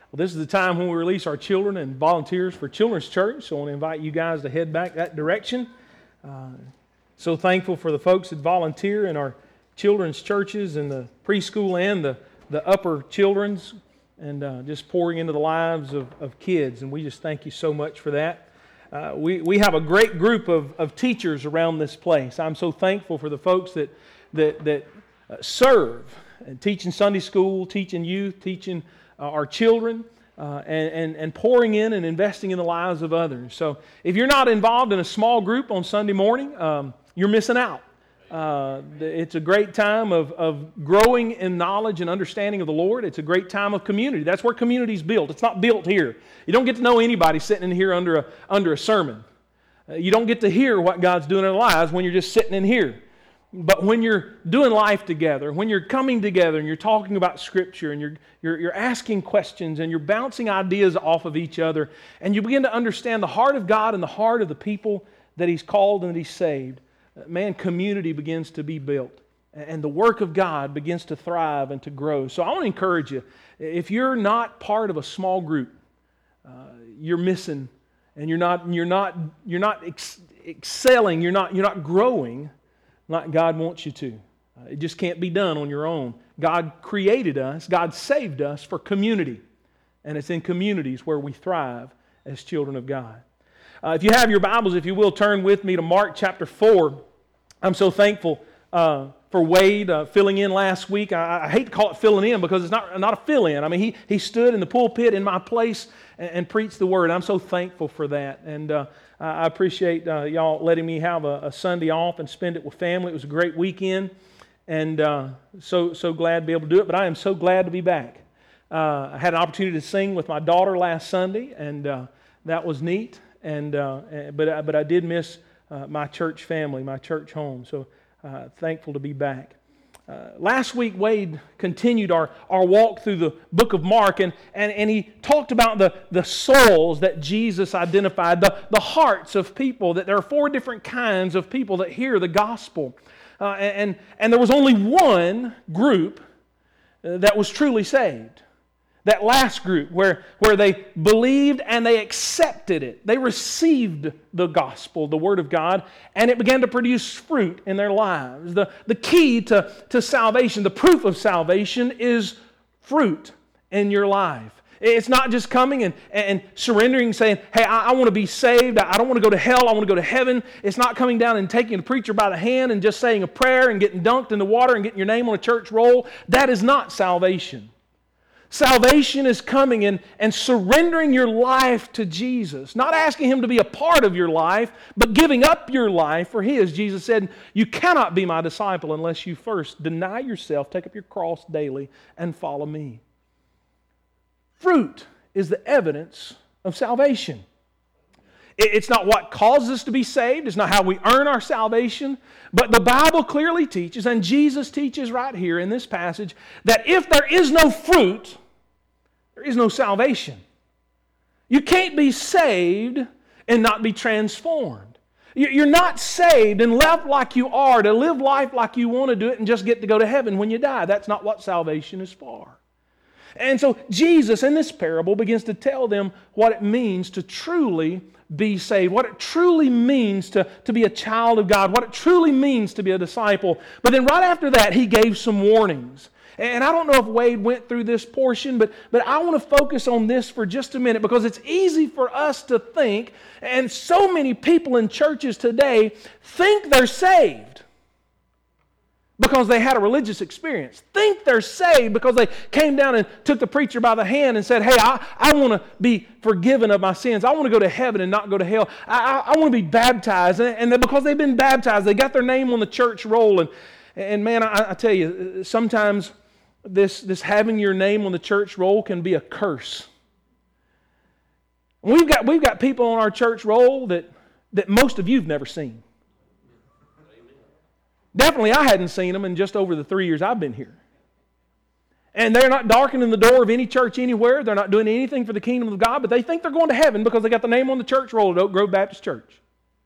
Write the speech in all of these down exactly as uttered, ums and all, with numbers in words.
Well, this is the time when we release our children and volunteers for Children's Church, so I want to invite you guys to head back that direction. Uh, so thankful for the folks that volunteer in our children's churches and the preschool and the, the upper children's, and uh, just pouring into the lives of, of kids, and we just thank you so much for that. Uh, we, we have a great group of, of teachers around this place. I'm so thankful for the folks that, that, that uh, serve, and teaching Sunday school, teaching youth, teaching uh, our children, uh, and, and, and pouring in and investing in the lives of others. So if you're not involved in a small group on Sunday morning, um, you're missing out. Uh, it's a great time of, of growing in knowledge and understanding of the Lord. It's a great time of community. That's where community is built. It's not built here. You don't get to know anybody sitting in here under a, under a sermon. Uh, you don't get to hear what God's doing in their lives when you're just sitting in here. But when you're doing life together, when you're coming together and you're talking about Scripture and you're, you're, you're asking questions and you're bouncing ideas off of each other, and you begin to understand the heart of God and the heart of the people that He's called and that He's saved, man, community begins to be built. And the work of God begins to thrive and to grow. So I want to encourage you, if you're not part of a small group, uh, you're missing, and you're not, you're not, you're not ex- excelling, you're not, you're not growing like God wants you to. Uh, it just can't be done on your own. God created us, God saved us for community. And it's in communities where we thrive as children of God. Uh, if you have your Bibles, if you will, turn with me to Mark chapter four. I'm so thankful uh, for Wade uh, filling in last week. I, I hate to call it filling in because it's not, not a fill-in. I mean, he, he stood in the pulpit in my place and, and preached the Word. I'm so thankful for that. And uh, I appreciate uh, y'all letting me have a, a Sunday off and spend it with family. It was a great weekend, and uh, so, so glad to be able to do it. But I am so glad to be back. Uh, I had an opportunity to sing with my daughter last Sunday, and uh, that was neat. And uh, but but I did miss uh, my church family, my church home. So uh, thankful to be back. Uh, last week, Wade continued our, our walk through the book of Mark, and, and, and he talked about the, the souls that Jesus identified, the, the hearts of people, that there are four different kinds of people that hear the gospel. Uh, and, and there was only one group that was truly saved. That last group where, where they believed and they accepted it. They received the gospel, the Word of God, and it began to produce fruit in their lives. The, the key to, to salvation, the proof of salvation, is fruit in your life. It's not just coming and, and surrendering, saying, hey, I, I want to be saved. I don't want to go to hell. I want to go to heaven. It's not coming down and taking the preacher by the hand and just saying a prayer and getting dunked in the water and getting your name on a church roll. That is not salvation. Salvation is coming in and surrendering your life to Jesus. Not asking Him to be a part of your life, but giving up your life for His. Jesus said, you cannot be my disciple unless you first deny yourself, take up your cross daily, and follow me. Fruit is the evidence of salvation. It's not what causes us to be saved. It's not how we earn our salvation. But the Bible clearly teaches, and Jesus teaches right here in this passage, that if there is no fruit, there is no salvation. You can't be saved and not be transformed. You're not saved and left like you are to live life like you want to do it and just get to go to heaven when you die. That's not what salvation is for. And so Jesus in this parable begins to tell them what it means to truly be saved, what it truly means to, to be a child of God, what it truly means to be a disciple. But then right after that, He gave some warnings. And I don't know if Wade went through this portion, but, but I want to focus on this for just a minute because it's easy for us to think, and so many people in churches today think they're saved because they had a religious experience. Think they're saved because they came down and took the preacher by the hand and said, hey, I, I want to be forgiven of my sins. I want to go to heaven and not go to hell. I, I, I want to be baptized. And, and then because they've been baptized, they got their name on the church roll. And, and man, I, I tell you, sometimes this, this having your name on the church roll can be a curse. We've got, we've got people on our church roll that, that most of you have never seen. Definitely I hadn't seen them in just over the three years I've been here. And they're not darkening the door of any church anywhere. They're not doing anything for the kingdom of God, but they think they're going to heaven because they got the name on the church roll at Oak Grove Baptist Church.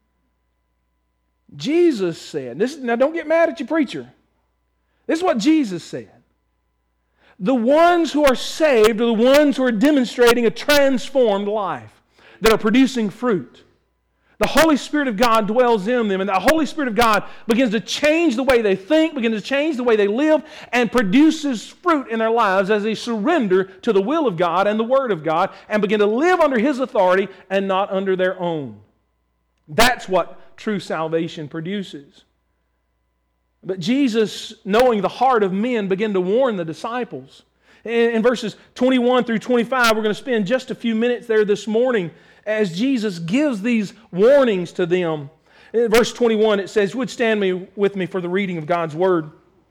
Jesus said, this, now don't get mad at your preacher. This is what Jesus said. The ones who are saved are the ones who are demonstrating a transformed life, that are producing fruit. The Holy Spirit of God dwells in them, and the Holy Spirit of God begins to change the way they think, begins to change the way they live, and produces fruit in their lives as they surrender to the will of God and the Word of God and begin to live under His authority and not under their own. That's what true salvation produces. But Jesus, knowing the heart of men, began to warn the disciples. In, in verses twenty-one through twenty-five, we're going to spend just a few minutes there this morning as Jesus gives these warnings to them. In verse twenty-one, it says, would stand me with me for the reading of God's Word.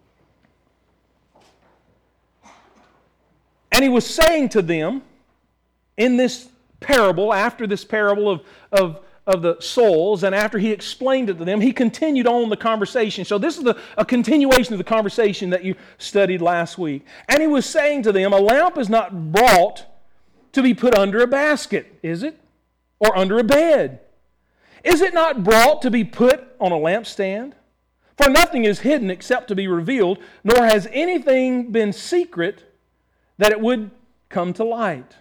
And He was saying to them in this parable, after this parable of, of, of the souls, and after He explained it to them, He continued on the conversation. So this is the, a continuation of the conversation that you studied last week. And He was saying to them, a lamp is not brought to be put under a basket, is it? Or under a bed? Is it not brought to be put on a lampstand? For nothing is hidden except to be revealed, nor has anything been secret that it would come to light.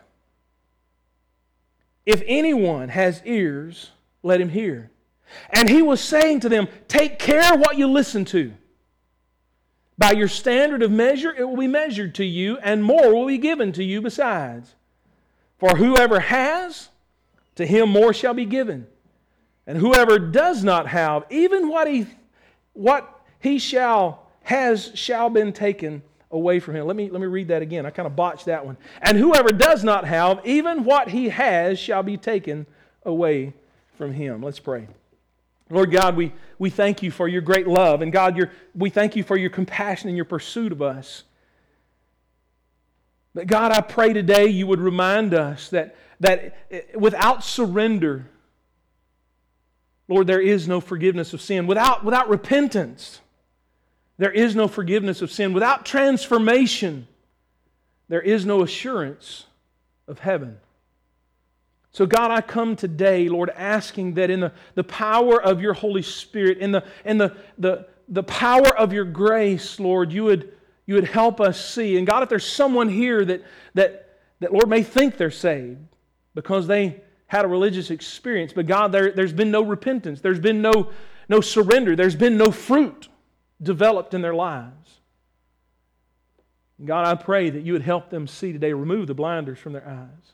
If anyone has ears, let him hear. And He was saying to them, take care what you listen to. By your standard of measure, it will be measured to you, and more will be given to you besides. For whoever has, to him more shall be given. And whoever does not have, even what he what he shall has shall been taken away from him. Let me let me read that again. I kind of botched that one. And whoever does not have, even what he has shall be taken away from him. Let's pray. Lord God, we, we thank You for Your great love. And God, your, we thank You for Your compassion and Your pursuit of us. But God, I pray today You would remind us that that without surrender, Lord, there is no forgiveness of sin. Without, without repentance, there is no forgiveness of sin. Without transformation, there is no assurance of heaven. So God, I come today, Lord, asking that in the, the power of Your Holy Spirit, in the, in the, the, the power of Your grace, Lord, You would, you would help us see. And God, if there's someone here that, that, that Lord, may think they're saved, because they had a religious experience. But God, there, there's been no repentance. There's been no, no surrender. There's been no fruit developed in their lives. God, I pray that You would help them see today, remove the blinders from their eyes.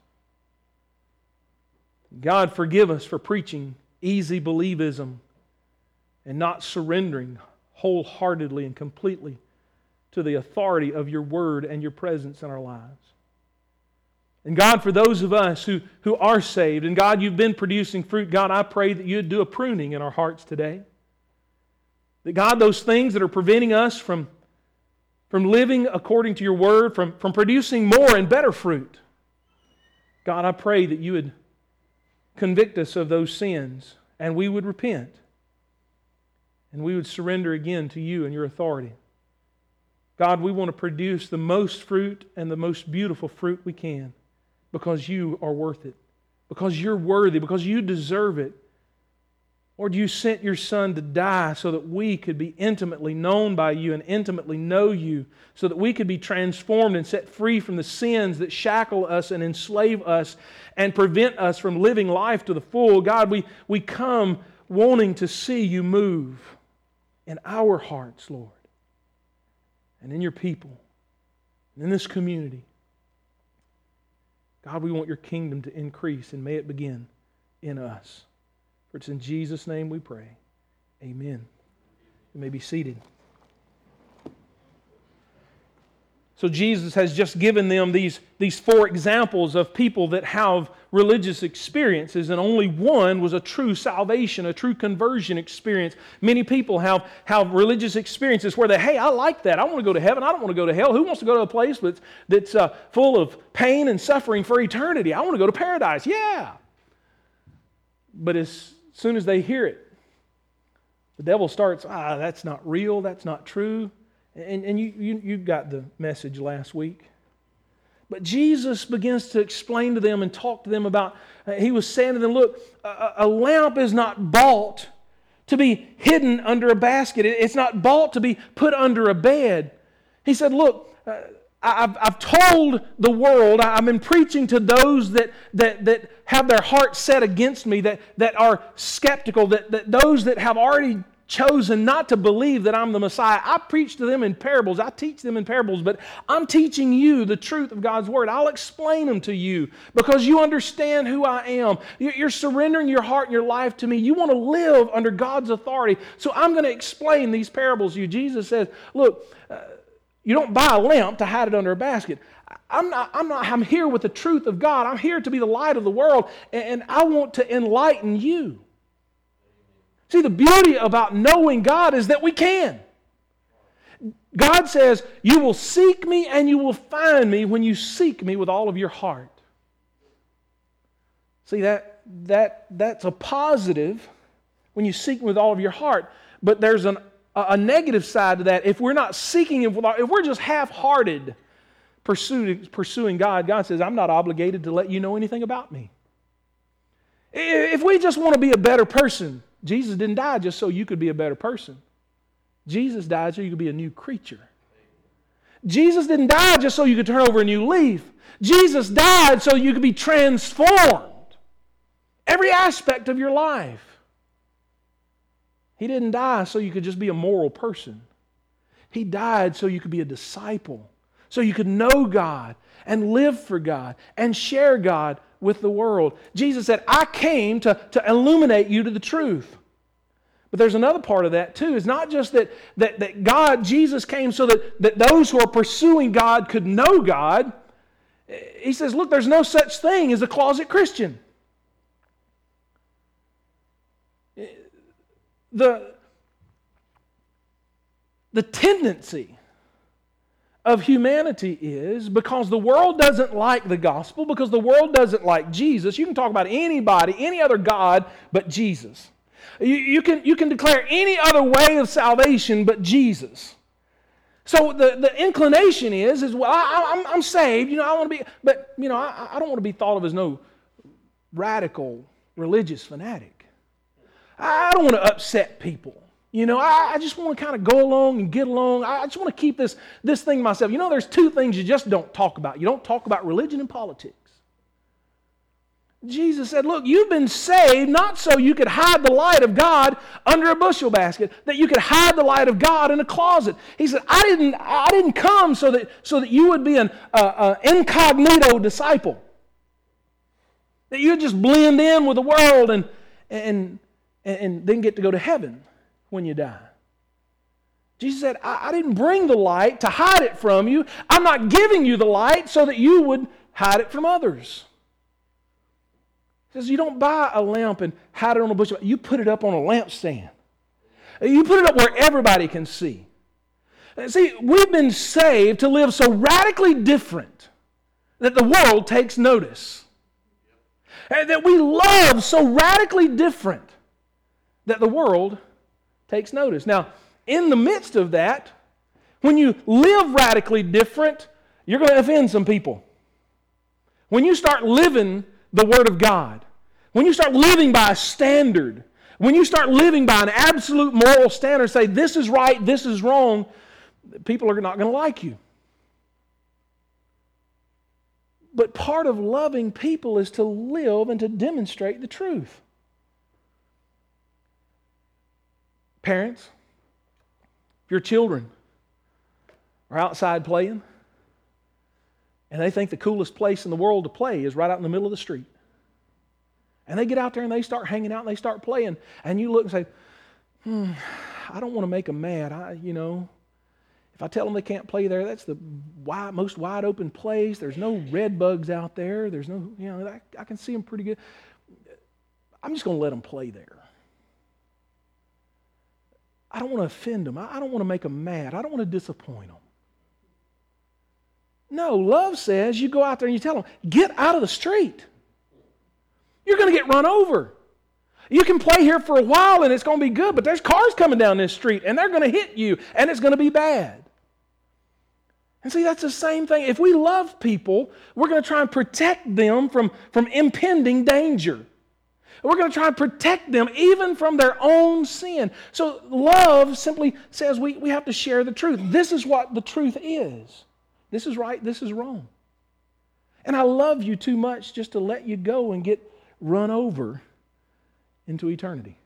God, forgive us for preaching easy believism and not surrendering wholeheartedly and completely to the authority of Your Word and Your presence in our lives. And God, for those of us who, who are saved, and God, You've been producing fruit, God, I pray that You'd do a pruning in our hearts today. That God, those things that are preventing us from, from living according to Your Word, from, from producing more and better fruit, God, I pray that You would convict us of those sins, and we would repent, and we would surrender again to You and Your authority. God, we want to produce the most fruit and the most beautiful fruit we can, because You are worth it, because You're worthy, because You deserve it. Lord, You sent Your Son to die so that we could be intimately known by You and intimately know You, so that we could be transformed and set free from the sins that shackle us and enslave us and prevent us from living life to the full. God, we, we come wanting to see You move in our hearts, Lord, and in Your people, and in this community. God, we want Your kingdom to increase, and may it begin in us. For it's in Jesus' name we pray. Amen. You may be seated. So Jesus has just given them these, these four examples of people that have religious experiences, and only one was a true salvation, a true conversion experience. Many people have, have religious experiences where they, hey, I like that. I want to go to heaven. I don't want to go to hell. Who wants to go to a place that's, that's uh, full of pain and suffering for eternity? I want to go to paradise. Yeah. But as soon as they hear it, the devil starts, ah, that's not real. That's not true. And, and you, you, you got the message last week. But Jesus begins to explain to them and talk to them about, uh, He was saying to them, look, a, a lamp is not bought to be hidden under a basket. It, it's not bought to be put under a bed. He said, look, uh, I've, I've told the world, I've been preaching to those that, that, that have their hearts set against me, that, that are skeptical, that, that those that have already chosen not to believe that I'm the Messiah. I preach to them in parables. I teach them in parables, but I'm teaching you the truth of God's Word. I'll explain them to you because you understand who I am. You're surrendering your heart and your life to me. You want to live under God's authority. So I'm going to explain these parables to you. Jesus says, look, uh, you don't buy a lamp to hide it under a basket. I'm not, I'm not, I'm here with the truth of God. I'm here to be the light of the world, and I want to enlighten you. See, the beauty about knowing God is that we can. God says, you will seek me and you will find me when you seek me with all of your heart. See, that, that, that's a positive when you seek me with all of your heart. But there's an, a, a negative side to that. If we're not seeking Him, with all, if we're just half-hearted pursuing, pursuing God, God says, I'm not obligated to let you know anything about me. If we just want to be a better person, Jesus didn't die just so you could be a better person. Jesus died so you could be a new creature. Jesus didn't die just so you could turn over a new leaf. Jesus died so you could be transformed. Every aspect of your life. He didn't die so you could just be a moral person. He died so you could be a disciple. So you could know God and live for God and share God with the world. Jesus said, I came to, to illuminate you to the truth. But there's another part of that too. It's not just that, that, that God, Jesus came so that, that those who are pursuing God could know God. He says, look, there's no such thing as a closet Christian. The, the tendency of humanity is, because the world doesn't like the gospel, because the world doesn't like Jesus. You can talk about anybody, any other God but Jesus. You, you, can, you can declare any other way of salvation but Jesus. So the, the inclination is, is well, I, I'm, I'm saved, you know, I want to be, but, you know, I, I don't want to be thought of as no radical religious fanatic. I don't want to upset people. You know, I, I just want to kind of go along and get along. I, I just want to keep this, this thing myself. You know, there's two things you just don't talk about. You don't talk about religion and politics. Jesus said, look, you've been saved not so you could hide the light of God under a bushel basket, that you could hide the light of God in a closet. He said, I didn't, I didn't come so that, so that you would be an uh, uh, incognito disciple, that you would just blend in with the world and, and, and then get to go to heaven when you die. Jesus said, I, I didn't bring the light to hide it from you. I'm not giving you the light so that you would hide it from others. He says, you don't buy a lamp and hide it on a bushel. You put it up on a lampstand. You put it up where everybody can see. See, we've been saved to live so radically different that the world takes notice. And that we love so radically different that the world takes notice. Now, in the midst of that, when you live radically different, you're going to offend some people. When you start living the Word of God, when you start living by a standard, when you start living by an absolute moral standard, say this is right, this is wrong, people are not going to like you. But part of loving people is to live and to demonstrate the truth. Parents, if your children are outside playing and they think the coolest place in the world to play is right out in the middle of the street, and they get out there and they start hanging out and they start playing, and you look and say, hmm, I don't want to make them mad. I, you know, if I tell them they can't play there, that's the wide, most wide open place. There's no red bugs out there. There's no, you know, I, I can see them pretty good. I'm just going to let them play there. I don't want to offend them. I don't want to make them mad. I don't want to disappoint them. No, love says you go out there and you tell them, get out of the street. You're going to get run over. You can play here for a while and it's going to be good, but there's cars coming down this street and they're going to hit you and it's going to be bad. And see, that's the same thing. If we love people, we're going to try and protect them from, from impending danger. We're going to try and protect them even from their own sin. So love simply says we, we have to share the truth. This is what the truth is. This is right, this is wrong. And I love you too much just to let you go and get run over into eternity.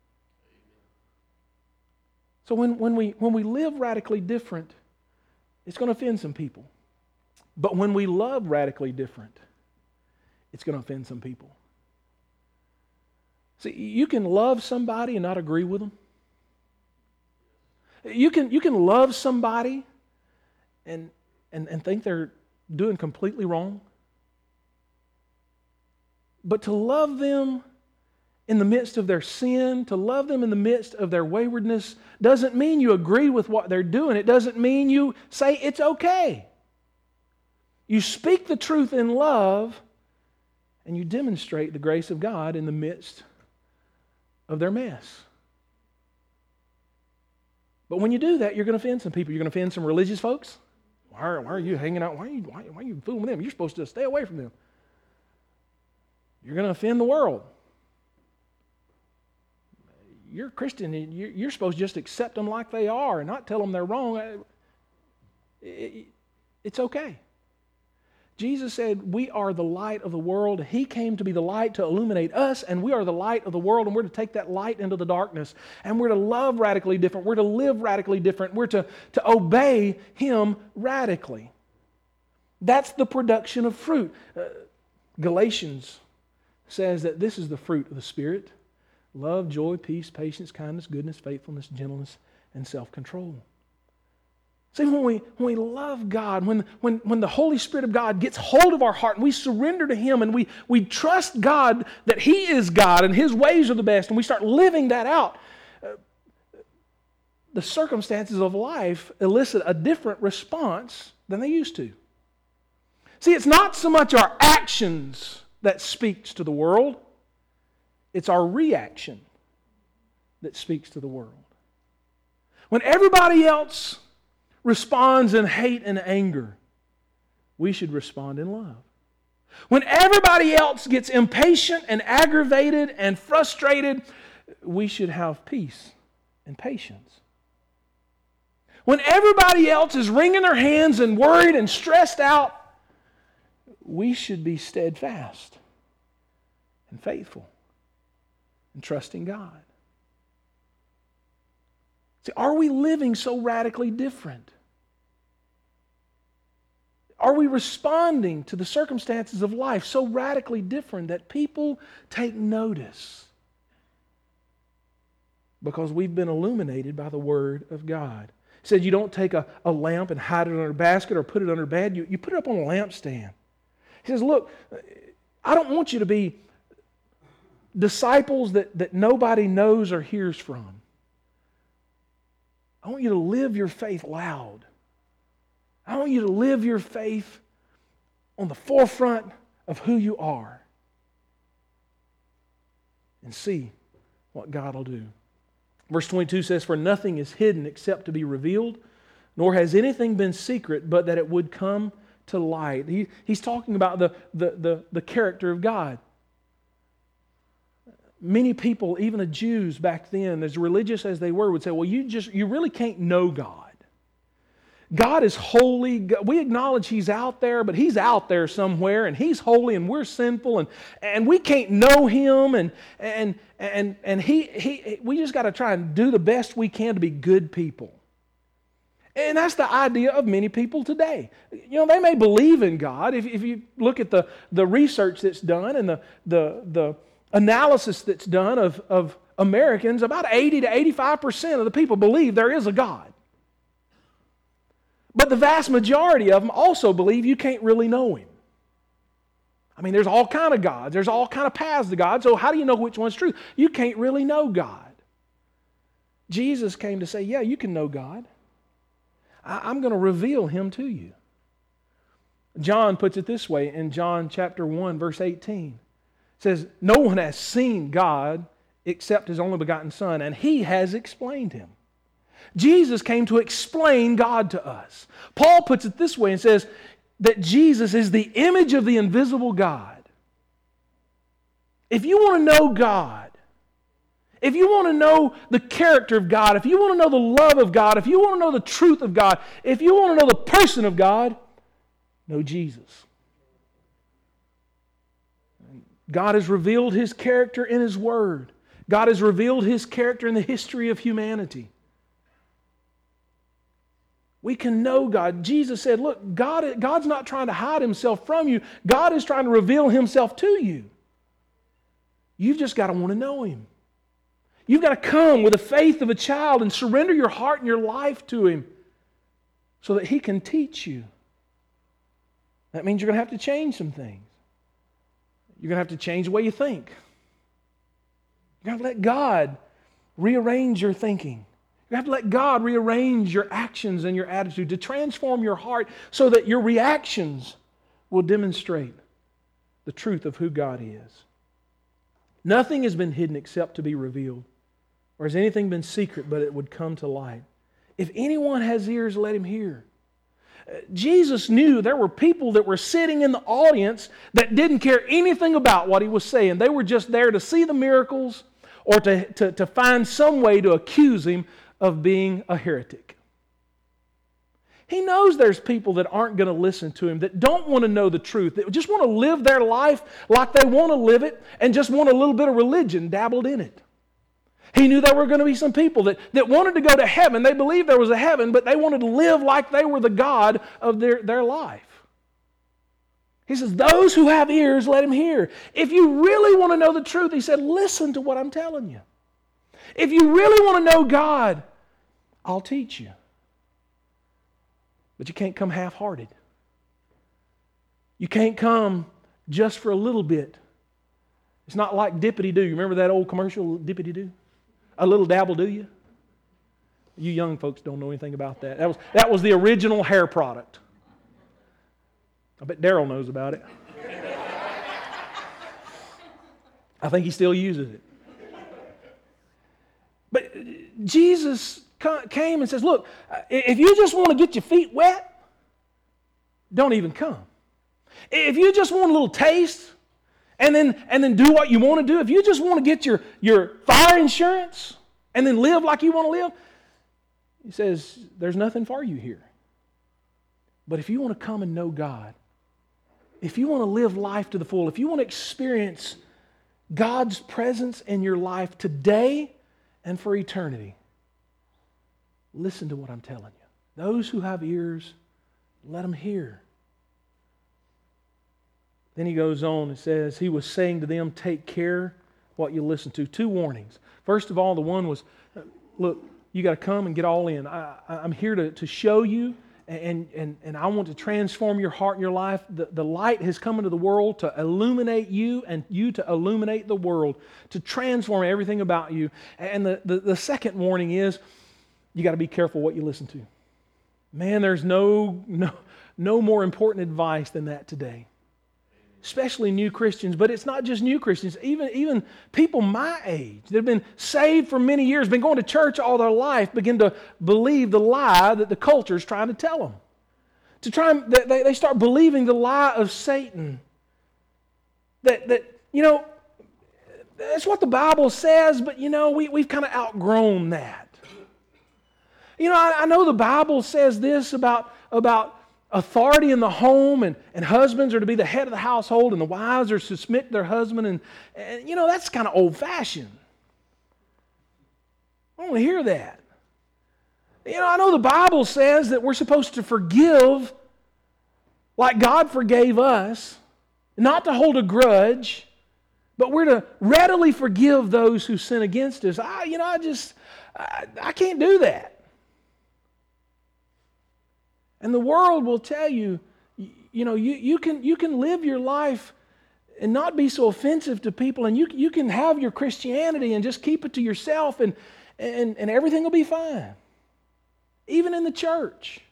So when, when, we, when we live radically different, it's going to offend some people. But when we love radically different, it's going to offend some people. See, you can love somebody and not agree with them. You can, you can love somebody and, and, and think they're doing completely wrong. But to love them in the midst of their sin, to love them in the midst of their waywardness, doesn't mean you agree with what they're doing. It doesn't mean you say it's okay. You speak the truth in love, and you demonstrate the grace of God in the midst of their mess. But when you do that, you're going to offend some people. You're going to offend some religious folks. Why are, why are you hanging out? Why are you, why, why are you fooling with them? You're supposed to stay away from them. You're going to offend the world. You're a Christian, and you're supposed to just accept them like they are and not tell them they're wrong. It's okay. Jesus said, we are the light of the world. He came to be the light to illuminate us, and we are the light of the world, and we're to take that light into the darkness. And we're to love radically different. We're to live radically different. We're to, to obey Him radically. That's the production of fruit. Uh, Galatians says that this is the fruit of the Spirit: love, joy, peace, patience, kindness, goodness, faithfulness, gentleness, and self-control. See, when we, when we love God, when, when, when the Holy Spirit of God gets hold of our heart and we surrender to Him and we, we trust God that He is God and His ways are the best, and we start living that out, uh, the circumstances of life elicit a different response than they used to. See, it's not so much our actions that speaks to the world, it's our reaction that speaks to the world. When everybody else responds in hate and anger, we should respond in love. When everybody else gets impatient and aggravated and frustrated, we should have peace and patience. When everybody else is wringing their hands and worried and stressed out, we should be steadfast and faithful and trusting God. See, are we living so radically different? Are we responding to the circumstances of life so radically different that people take notice? Because we've been illuminated by the Word of God. He said you don't take a, a lamp and hide it under a basket or put it under bed. You, you put it up on a lampstand. He says, look, I don't want you to be disciples that, that nobody knows or hears from. I want you to live your faith loud. I want you to live your faith on the forefront of who you are and see what God will do. Verse twenty-two says, for nothing is hidden except to be revealed, nor has anything been secret but that it would come to light. He, he's talking about the, the, the, the character of God. Many people, even the Jews back then, as religious as they were, would say, well, you just you really can't know God. God is holy. We acknowledge He's out there, but He's out there somewhere, and He's holy, and we're sinful, and, and we can't know Him, and and and and He He we just got to try and do the best we can to be good people. And that's the idea of many people today. You know, they may believe in God. If, if you look at the, the research that's done and the the the analysis that's done of, of Americans, about eighty to eighty-five percent of the people believe there is a God. But the vast majority of them also believe you can't really know Him. I mean, there's all kind of gods. There's all kind of paths to God. So how do you know which one's true? You can't really know God. Jesus came to say, yeah, you can know God. I, I'm going to reveal Him to you. John puts it this way in John chapter one, verse eighteen. It says, no one has seen God except His only begotten Son, and He has explained Him. Jesus came to explain God to us. Paul puts it this way and says that Jesus is the image of the invisible God. If you want to know God, if you want to know the character of God, if you want to know the love of God, if you want to know the truth of God, if you want to know the person of God, know Jesus. God has revealed His character in His Word. God has revealed His character in the history of humanity. We can know God. Jesus said, look, God, God's not trying to hide Himself from you. God is trying to reveal Himself to you. You've just got to want to know Him. You've got to come with the faith of a child and surrender your heart and your life to Him so that He can teach you. That means you're going to have to change some things. You're going to have to change the way you think. You're going to have to let God rearrange your thinking. You have to let God rearrange your actions and your attitude to transform your heart so that your reactions will demonstrate the truth of who God is. Nothing has been hidden except to be revealed, or has anything been secret but it would come to light. If anyone has ears, let him hear. Jesus knew there were people that were sitting in the audience that didn't care anything about what He was saying. They were just there to see the miracles or to, to, to find some way to accuse Him of being a heretic. He knows there's people that aren't going to listen to Him, that don't want to know the truth, that just want to live their life like they want to live it and just want a little bit of religion dabbled in it. He knew there were going to be some people that, that wanted to go to heaven. They believed there was a heaven, but they wanted to live like they were the God of their, their life. He says, those who have ears, let him hear. If you really want to know the truth, He said, listen to what I'm telling you. If you really want to know God, I'll teach you. But you can't come half-hearted. You can't come just for a little bit. It's not like Dippity-Doo. You remember that old commercial, Dippity-Doo? A little dabble, do you? You young folks don't know anything about that. That was, that was the original hair product. I bet Daryl knows about it. I think he still uses it. But Jesus came and says, look, if you just want to get your feet wet, don't even come. If you just want a little taste, and then and then do what you want to do, if you just want to get your, your fire insurance and then live like you want to live, He says, there's nothing for you here. But if you want to come and know God, if you want to live life to the full, if you want to experience God's presence in your life today and for eternity, listen to what I'm telling you. Those who have ears, let them hear. Then He goes on and says, He was saying to them, take care what you listen to. Two warnings. First of all, the one was, look, you got to come and get all in. I, I'm here to, to show you, and, and, and I want to transform your heart and your life. The, the light has come into the world to illuminate you and you to illuminate the world, to transform everything about you. And the, the, the second warning is, you got to be careful what you listen to. Man, there's no, no, no more important advice than that today. Especially new Christians, but it's not just new Christians, even, even people my age that have been saved for many years, been going to church all their life, begin to believe the lie that the culture is trying to tell them. To try, they, they start believing the lie of Satan. That, that you know, that's what the Bible says, but you know, we, we've kind of outgrown that. You know, I, I know the Bible says this about, about authority in the home, and, and husbands are to be the head of the household, and the wives are to submit to their husband, and, and you know, that's kind of old-fashioned. I don't want to hear that. You know, I know the Bible says that we're supposed to forgive like God forgave us, not to hold a grudge, but we're to readily forgive those who sin against us. I, you know, I just, I, I can't do that. And the world will tell you, you know, you, you can you can live your life and not be so offensive to people, and you you can have your Christianity and just keep it to yourself, and and, and everything will be fine. Even in the church,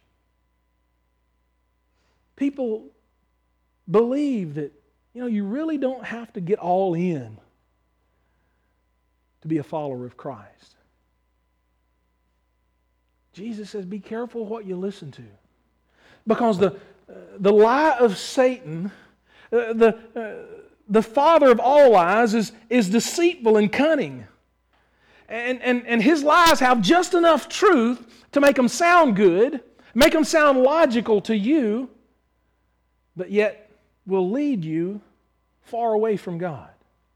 people believe that, you know, you really don't have to get all in to be a follower of Christ. Jesus says, be careful what you listen to. Because the, uh, the lie of Satan, uh, the, uh, the father of all lies, is, is deceitful and cunning. And, and, and his lies have just enough truth to make them sound good, make them sound logical to you, but yet will lead you far away from God.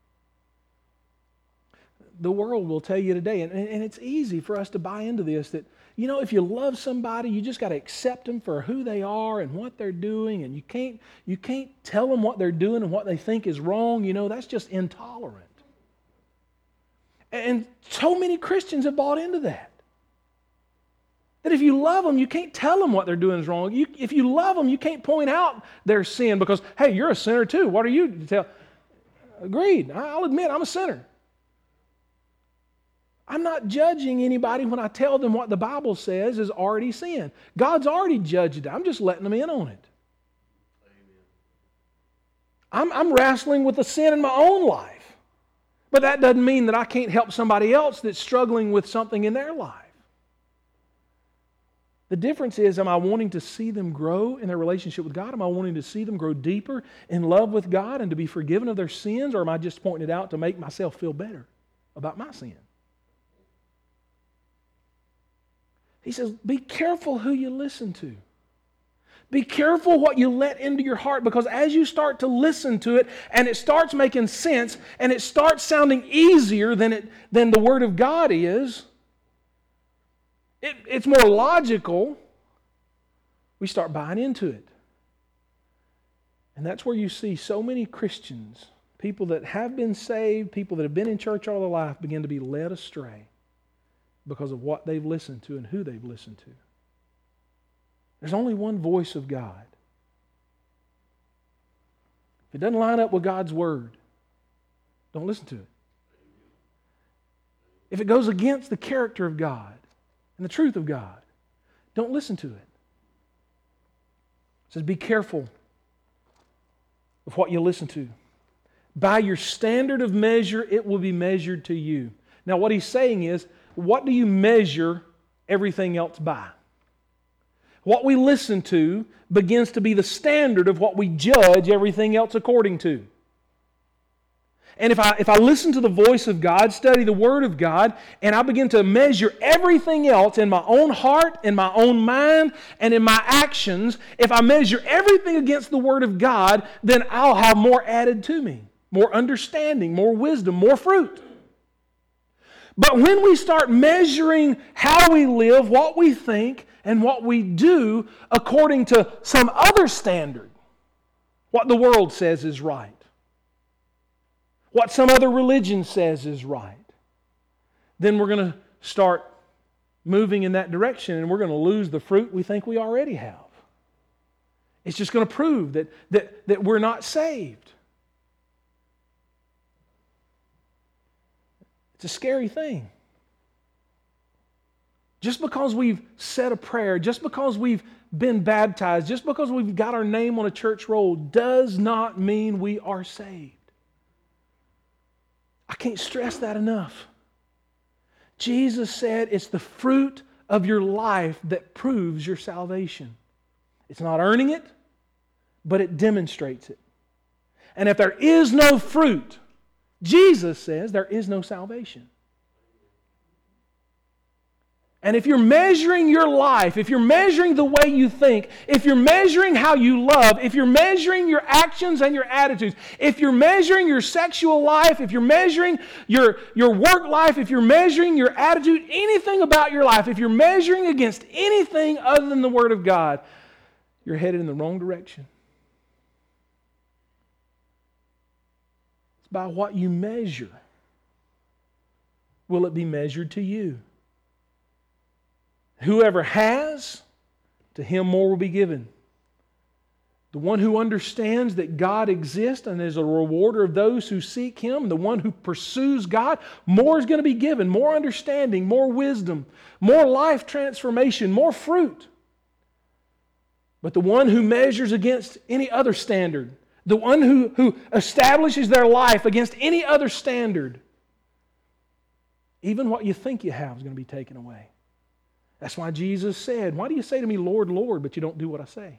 The world will tell you today, and, and it's easy for us to buy into this, that, you know, if you love somebody, you just got to accept them for who they are and what they're doing, and you can't, you can't tell them what they're doing and what they think is wrong. You know, that's just intolerant. And so many Christians have bought into that. That if you love them, you can't tell them what they're doing is wrong. You, if you love them, you can't point out their sin because, hey, you're a sinner too. What are you to tell? Agreed. I'll admit I'm a sinner. I'm not judging anybody when I tell them what the Bible says is already sin. God's already judged it. I'm just letting them in on it. I'm, I'm wrestling with the sin in my own life. But that doesn't mean that I can't help somebody else that's struggling with something in their life. The difference is, am I wanting to see them grow in their relationship with God? Am I wanting to see them grow deeper in love with God and to be forgiven of their sins? Or am I just pointing it out to make myself feel better about my sin? He says, be careful who you listen to. Be careful what you let into your heart, because as you start to listen to it and it starts making sense and it starts sounding easier than, it, than the Word of God is, it, it's more logical, we start buying into it. And that's where you see so many Christians, people that have been saved, people that have been in church all their life, begin to be led astray because of what they've listened to and who they've listened to. There's only one voice of God. If it doesn't line up with God's Word, don't listen to it. If it goes against the character of God and the truth of God, don't listen to it. It says, be careful of what you listen to. By your standard of measure, it will be measured to you. Now, what he's saying is, what do you measure everything else by? What we listen to begins to be the standard of what we judge everything else according to. And if I, if I listen to the voice of God, study the Word of God, and I begin to measure everything else in my own heart, in my own mind, and in my actions, if I measure everything against the Word of God, then I'll have more added to me. More understanding, more wisdom, more fruit. But when we start measuring how we live, what we think, and what we do according to some other standard, what the world says is right, what some other religion says is right, then we're going to start moving in that direction and we're going to lose the fruit we think we already have. It's just going to prove that, that, that we're not saved. It's a scary thing. Just because we've said a prayer, just because we've been baptized, just because we've got our name on a church roll, does not mean we are saved. I can't stress that enough. Jesus said it's the fruit of your life that proves your salvation. It's not earning it, but it demonstrates it. And if there is no fruit, Jesus says there is no salvation. And if you're measuring your life, if you're measuring the way you think, if you're measuring how you love, if you're measuring your actions and your attitudes, if you're measuring your sexual life, if you're measuring your, your work life, if you're measuring your attitude, anything about your life, if you're measuring against anything other than the Word of God, you're headed in the wrong direction. It's by what you measure. Will it be measured to you? Whoever has, to him more will be given. The one who understands that God exists and is a rewarder of those who seek Him, the one who pursues God, more is going to be given, more understanding, more wisdom, more life transformation, more fruit. But the one who measures against any other standard, the one who, who establishes their life against any other standard, even what you think you have is going to be taken away. That's why Jesus said, why do you say to me, Lord, Lord, but you don't do what I say?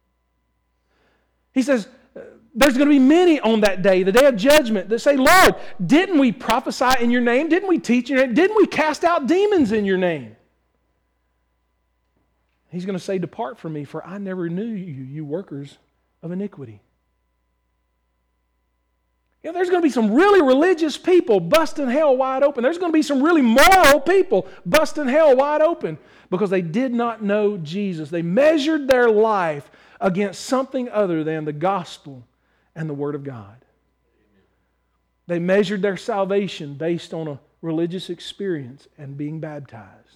He says, there's going to be many on that day, the day of judgment, that say, Lord, didn't we prophesy in your name? Didn't we teach in your name? Didn't we cast out demons in your name? He's going to say, depart from me, for I never knew you, you workers of iniquity. You know, there's going to be some really religious people busting hell wide open. There's going to be some really moral people busting hell wide open because they did not know Jesus. They measured their life against something other than the gospel and the Word of God. They measured their salvation based on a religious experience and being baptized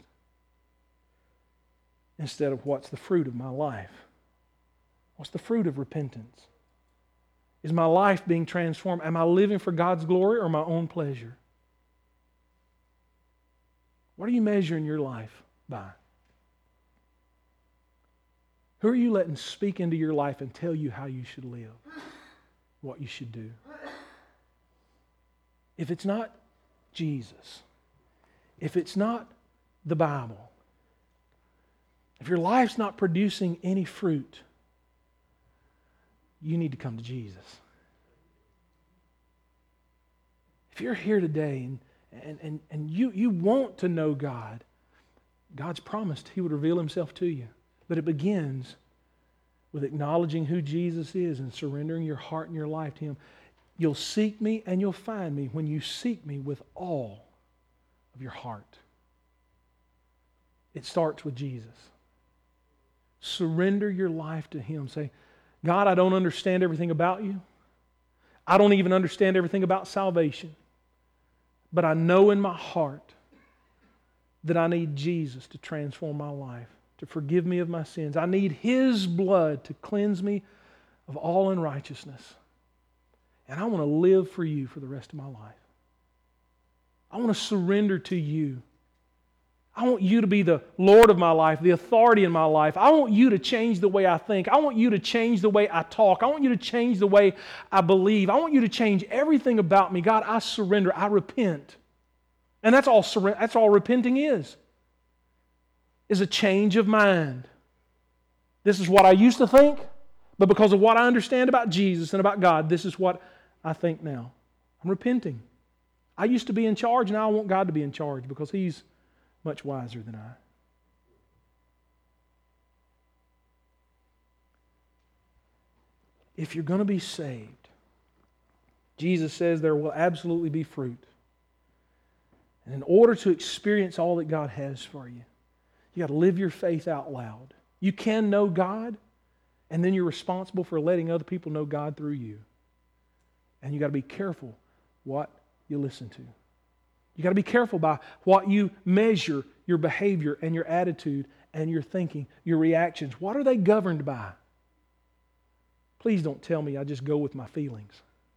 instead of what's the fruit of my life. What's the fruit of repentance? Is my life being transformed? Am I living for God's glory or my own pleasure? What are you measuring your life by? Who are you letting speak into your life and tell you how you should live, what you should do? If it's not Jesus, if it's not the Bible, if your life's not producing any fruit, you need to come to Jesus. If you're here today and, and, and, and you, you want to know God, God's promised He would reveal Himself to you. But it begins with acknowledging who Jesus is and surrendering your heart and your life to Him. You'll seek me and you'll find me when you seek me with all of your heart. It starts with Jesus. Surrender your life to Him. Say, God, I don't understand everything about you. I don't even understand everything about salvation. But I know in my heart that I need Jesus to transform my life, to forgive me of my sins. I need His blood to cleanse me of all unrighteousness. And I want to live for you for the rest of my life. I want to surrender to you. I want you to be the Lord of my life, the authority in my life. I want you to change the way I think. I want you to change the way I talk. I want you to change the way I believe. I want you to change everything about me. God, I surrender. I repent. And that's all surrender, that's all repenting is. Is a change of mind. This is what I used to think, but because of what I understand about Jesus and about God, this is what I think now. I'm repenting. I used to be in charge, now I want God to be in charge because He's much wiser than I. If you're going to be saved, Jesus says there will absolutely be fruit. And in order to experience all that God has for you, you got to live your faith out loud. You can know God, and then you're responsible for letting other people know God through you. And you got to be careful what you listen to. You got to be careful by what you measure your behavior and your attitude and your thinking, your reactions. What are they governed by? Please don't tell me I just go with my feelings.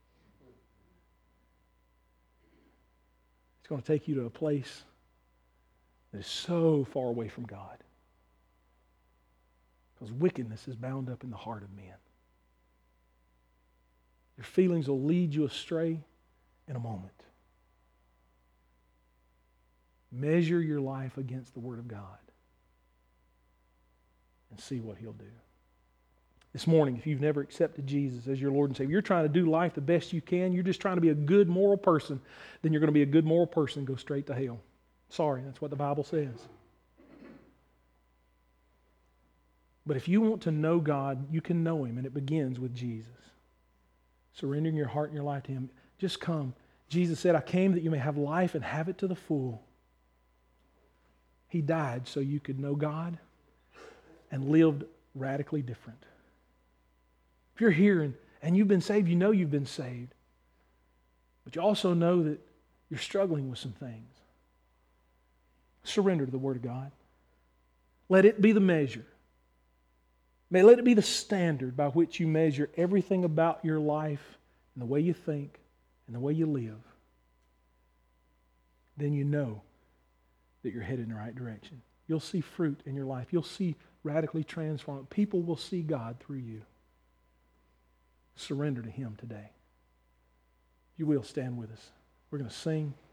It's going to take you to a place that is so far away from God. Because wickedness is bound up in the heart of men. Your feelings will lead you astray in a moment. Measure your life against the Word of God and see what He'll do. This morning, if you've never accepted Jesus as your Lord and Savior, you're trying to do life the best you can, you're just trying to be a good moral person, then you're going to be a good moral person and go straight to hell. Sorry, that's what the Bible says. But if you want to know God, you can know Him, and it begins with Jesus. Surrendering your heart and your life to Him. Just come. Jesus said, I came that you may have life and have it to the full. He died so you could know God and lived radically different. If you're here and, and you've been saved, you know you've been saved. But you also know that you're struggling with some things. Surrender to the Word of God. Let it be the measure. May let it be the standard by which you measure everything about your life and the way you think and the way you live. Then you know that you're headed in the right direction. You'll see fruit in your life. You'll see radically transformed. People will see God through you. Surrender to Him today. If you will, stand with us. We're going to sing.